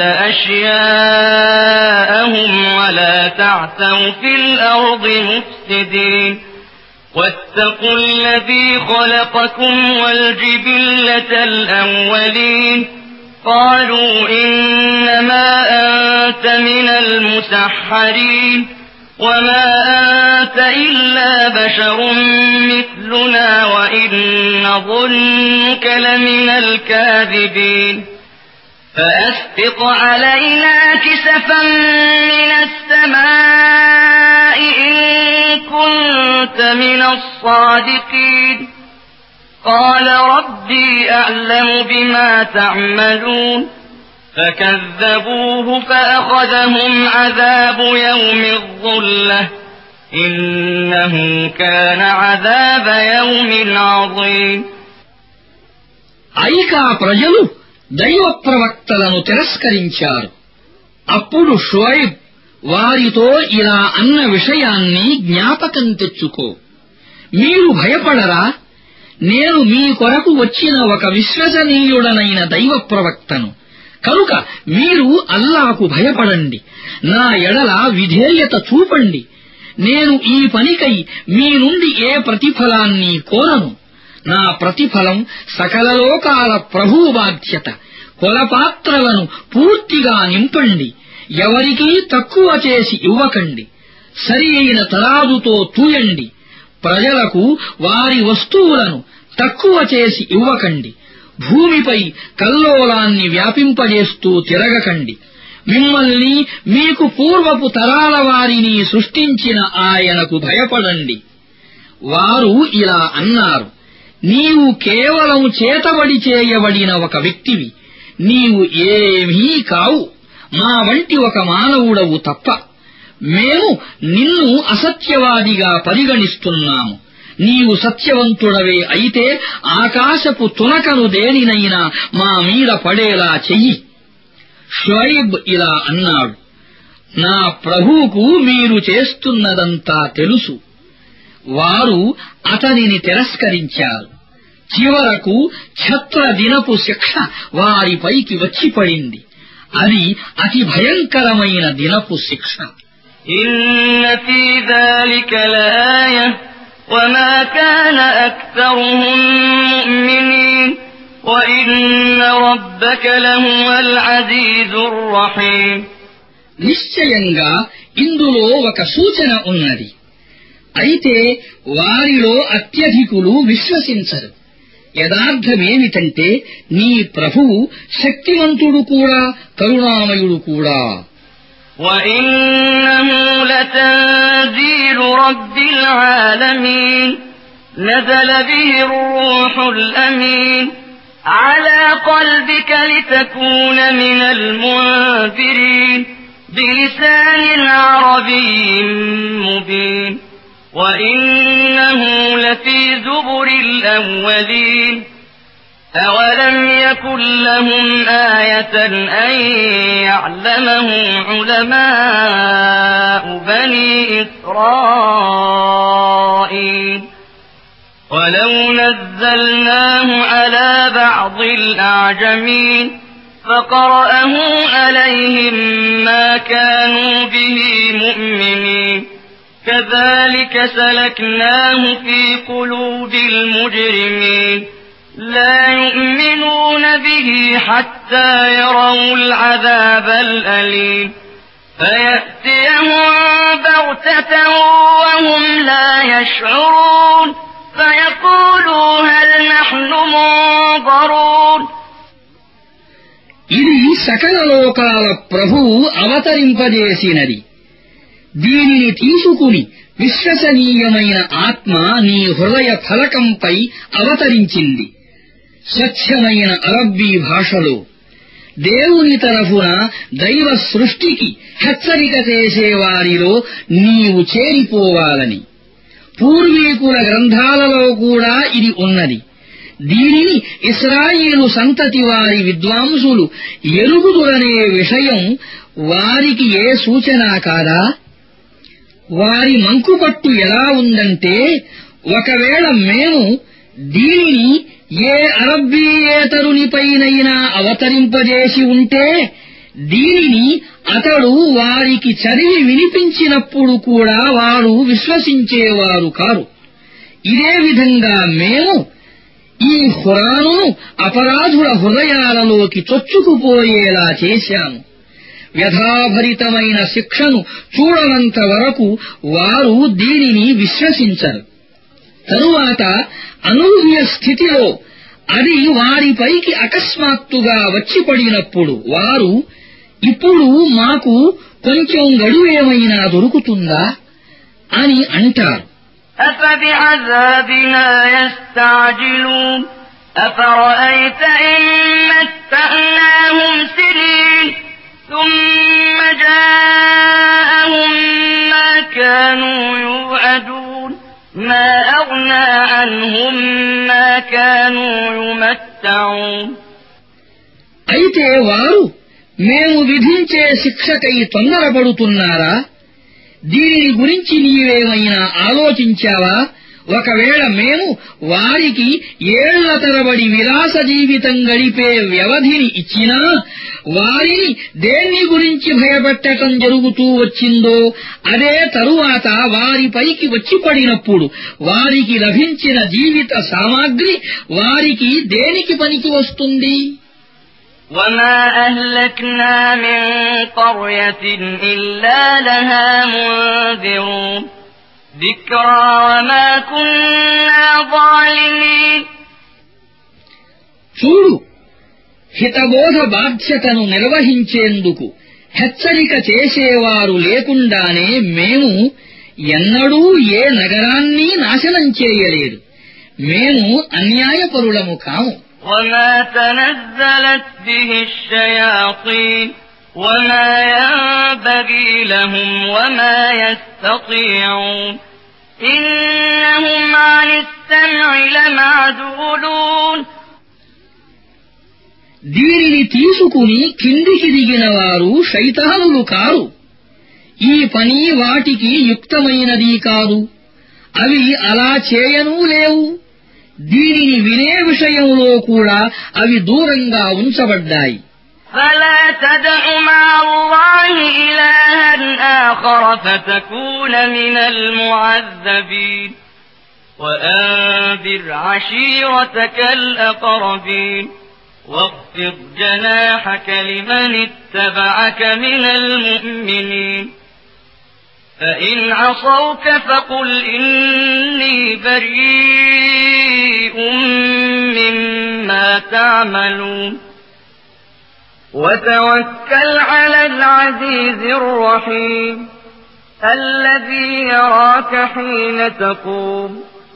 أشياءهم ولا تعثوا في الأرض مفسدين واتقوا الذي خلقكم والجبلة الأولين قالوا إنما أنت من المسحرين وما أنت إلا بشر مثلنا وإن نظنك لمن الكاذبين فأسقط علينا كسفا من السماء إن كنت من الصادقين قال ربي أعلم بما تعملون فكذبوه فأخذهم عذاب يوم الظلة إنه كان عذاب يوم عظيم. ఐకా ప్రజలు దైవ ప్రవక్తలను తిరస్కరించారు. అప్పుడు షుఐబ్ వారితో ఇలా అన్న విషయాన్ని జ్ఞాపకం తెచ్చుకో. మీరు భయపడరా? నేను మీ కొరకు వచ్చిన ఒక విశ్వసనీయుడనైన దైవ ప్రవక్తను. కనుక మీరు అల్లాకు భయపడండి, నా ఎడల విధేయత చూపండి. నేను ఈ పనికై మీ నుండి ఏ ప్రతిఫలాన్ని కోరను. నా ప్రతిఫలం సకల లోకాల ప్రభువు బాధ్యత. కొలపాత్రలను పూర్తిగా నింపండి, ఎవరికీ తక్కువ చేసి ఇవ్వకండి. సరి అయిన తరాదుతో తూయండి. ప్రజలకు వారి వస్తువులను తక్కువ చేసి ఇవ్వకండి. భూమిపై కల్లోలాన్ని వ్యాపింపజేస్తూ తిరగకండి. మిమ్మల్ని మీకు పూర్వపు తరాల వారిని సృష్టించిన ఆయనకు భయపడండి. వారు ఇలా అన్నారు, నీవు కేవలం చేతబడి చేయబడిన ఒక వ్యక్తివి. నీవు ఏమీ కావు, మా వంటి ఒక మానవుడవు తప్ప. మేము నిన్ను అసత్యవాదిగా పరిగణిస్తున్నాము. నీవు సత్యవంతుడవే అయితే ఆకాశపు తునకను దేనినైనా మా మీద పడేలా చెయ్యి. షుఐబ్ ఇలా అన్నాడు, నా ప్రభువుకు మీరు చేస్తున్నదంతా తెలుసు. వారు అతనిని తిరస్కరించారు. చివరకు ఛత్ర దినపు శిక్ష వారిపైకి వచ్చి పడింది. అది అతి భయంకరమైన దినపు శిక్ష. ఇన్న ఫీ ذلك لآية وما كان أكثرهم مؤمنين وإن ربك لهو العزيز الرحيم. నిశ్చయంగా ఇందులో ఒక సూచన ఉన్నది. అయితే వారిలో అత్యధికులు విశ్వసించరు. యథార్థమేమిటంటే నీ ప్రభువు శక్తివంతుడు కూడా కరుణామయుడు కూడా. وإنه لتنزيل رب العالمين نزل به الروح الأمين على قلبك لتكون من المنذرين بلسان عربي مبين وإنه لفي زبر الأولين أولم يكن لهم آية أن يعلمه علماء بني إسرائيل ولو نزلناه على بعض الأعجمين فقرأه عليهم ما كانوا به مؤمنين كذلك سلكناه في قلوب المجرمين لا يؤمنون به حتى يروا العذاب الأليم فيأتيهم بغتة وهم لا يشعرون فيقولوا هل نحن منظرون. ఇది సకల లోకాల ప్రభువు అవతరింపజేసినది. దీనిని తీసుకుని విశ్వసనీయమైన ఆత్మ నీ హృదయ ఫలకంపై అవతరించింది. స్వచ్ఛమైన అరబ్బీ భాషలో దేవుని తరఫున దైవ సృష్టికి హెచ్చరిక చేసేవారిలో నీవు చేరిపోవాలని. పూర్వీకుల గ్రంథాలలో కూడా ఇది ఉన్నది. దీనిని ఇశ్రాయేలు సంతతి వారి విద్వాంసులు ఎరుగుదురనే విషయం వారికి ఏ సూచన కాదా? వారి మంకుపట్టు ఎలా ఉందంటే, ఒకవేళ మేము దీనిని ఏ అరబ్బీయేతరునిపైనైనా అవతరింపజేసి ఉంటే దీనిని అతడు వారికి చదివి వినిపించినప్పుడు కూడా వారు విశ్వసించేవారు కారు. ఇదే విధంగా మేము ఈ ఖురానును అపరాధుల హృదయాలలోకి చొచ్చుకుపోయేలా చేశాము. వ్యధాభరితమైన శిక్షను చూడనంత వరకు వారు దీనిని విశ్వసించరు. తరువాత అనూహ్య స్థితిలో అది వారిపైకి అకస్మాత్తుగా వచ్చిపడినప్పుడు వారు, ఇప్పుడు మాకు కొంచెం గడువేమైనా దొరుకుతుందా అని అంటారు. أفبعذابنا يستعجلون أفرأيت إن متعناهم سنين ثم جاءهم ما كانوا يوعدون ما أغنى عنهم ما كانوا يمتعون. అయితే వారు మేము విధించే శిక్షకై తొందరపడుతున్నారా? దీనిని గురించి నీవేమైనా ఆలోచించావా? ఒకవేళ మేము వారికి ఏళ్ల తరబడి విలాస జీవితం గడిపే వ్యవధిని ఇచ్చినా వారిని దేన్ని గురించి భయపెట్టటం జరుగుతూ వచ్చిందో అదే తరువాత వారిపైకి వచ్చిపడినప్పుడు వారికి లభించిన జీవిత సామాగ్రి వారికి దేనికి పనికి వస్తుంది? وما أهلكنا من قرية إلا لها منذرون ذكرى وما كنا ظالمين. చూడు, హితబోధ బాధ్యతను నిర్వహించేందుకు హెచ్చరిక చేసేవారు లేకుండానే మేము ఎన్నడూ ఏ నగరాన్ని నాశనం చేయలేదు. మేము అన్యాయపరులము కాము. وما تنزلت به الشياطين وما ينبغي لهم وما يستطيعون إنهم عن السمع لمعزولون. దీనిని తీసుకుని కిందికి దిగిన వారు శైతానులు కారు. ఈ పని వాటికి యుక్తమైనది కాదు. అవి అలా చేయనూ లేవు. దీనిని వినే విషయంలో కూడా అవి దూరంగా ఉంచబడ్డాయి. فلا تدع مع الله إلها آخر فتكون من المعذبين وأنذر عشيرتك الأقربين واخفض جناحك لمن اتبعك من المؤمنين فإن عصوك فقل إني بريء مما تعملون وتوكل على العزيز الرحيم الذي يراك حين تقوم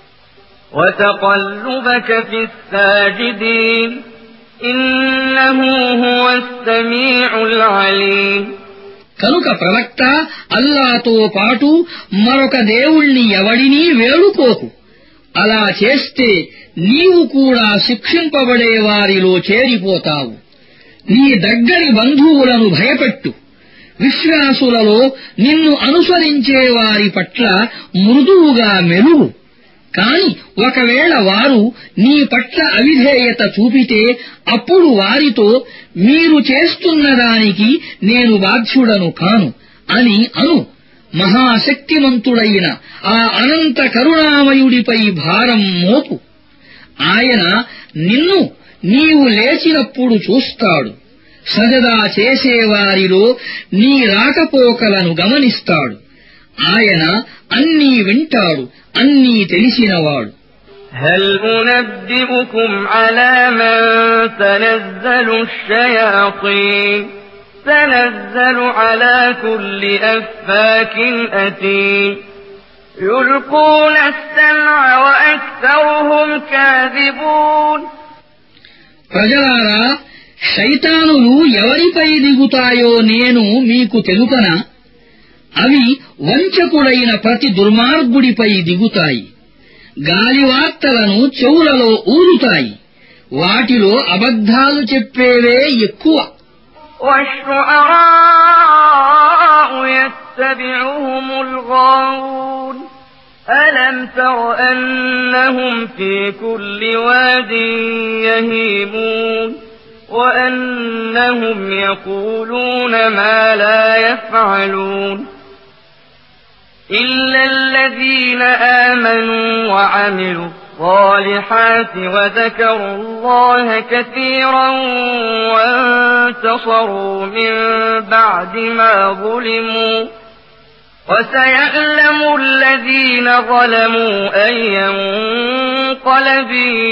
وتقلبك في الساجدين إنه هو السميع العليم. కనుక ప్రవక్త అల్లాతో పాటు మరొక దేవుణ్ణి ఎవడినీ వేడుకోకు. అలా చేస్తే నీవు కూడా శిక్షింపబడే వారిలో చేరిపోతావు. నీ దగ్గరి బంధువులను భయపెట్టు. విశ్వాసులలో నిన్ను అనుసరించే వారి పట్ల మృదువుగా మెలుగు. కాని ఒకవేళ వారు నీ పట్ల అవిధేయత చూపితే అప్పుడు వారితో మీరు చేస్తున్న దానికి నేను బాధ్యుడను కాను అని అను. మహాశక్తిమంతుడైన ఆ అనంత కరుణామయుడిపై భారం మోపు. ఆయన నిన్ను నీవు లేచినప్పుడు చూస్తాడు. సజదా చేసేవారిలో నీ రాకపోకలను గమనిస్తాడు. ఆయన అన్నీ వింటాడు, అన్నీ తెలిసినవాడు. هل أنبئكم على من تنزل الشياطين تنزل على كل أفاك أثيم يلقون السمع وأكثرهم كاذبون. ప్రజలారా, శైతానులు ఎవరిపై దిగుతాయో నేను మీకు తెలుపనా? అవి వంచకుడైన ప్రతి దుర్మార్గుడిపై దిగుతాయి. గాలివార్తలను చెవులలో ఊరుతాయి. వాటిలో అబద్ధాలు చెప్పేవే ఎక్కువ. والشعراء يتبعهم الغاوون ألم تر أنهم في كل واد يهيمون وأنهم يقولون ما لا يفعلون إلا الذين آمنوا وعملوا الصالحات وذكروا الله كثيرا وانتصروا من بعد ما ظلموا وسيعلم الذين ظلموا أي منقلب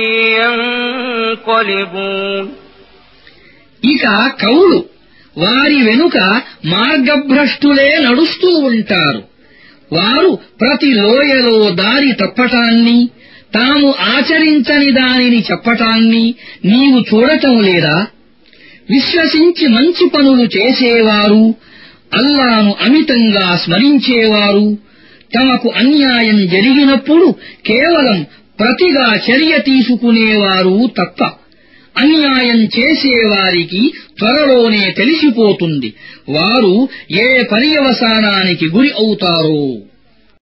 ينقلبون. ఇక కవులు వారి వెనుక మార్గభ్రష్టులే నడుస్తూ ఉంటారు. వారు ప్రతి లోయలో దారి తప్పటాన్ని, తాము ఆచరించని దానిని చెప్పటాన్ని నీవు చూడటం లేదా? విశ్వసించి మంచి పనులు చేసేవారు, అల్లాను అమితంగా స్మరించేవారు, తమకు అన్యాయం జరిగినప్పుడు కేవలం ప్రతిగా చర్య తీసుకునేవారు తప్ప. అన్యాయం చేసేవారికి త్వరలోనే తెలిసిపోతుంది వారు ఏ పర్యవసానానికి గురి అవుతారో.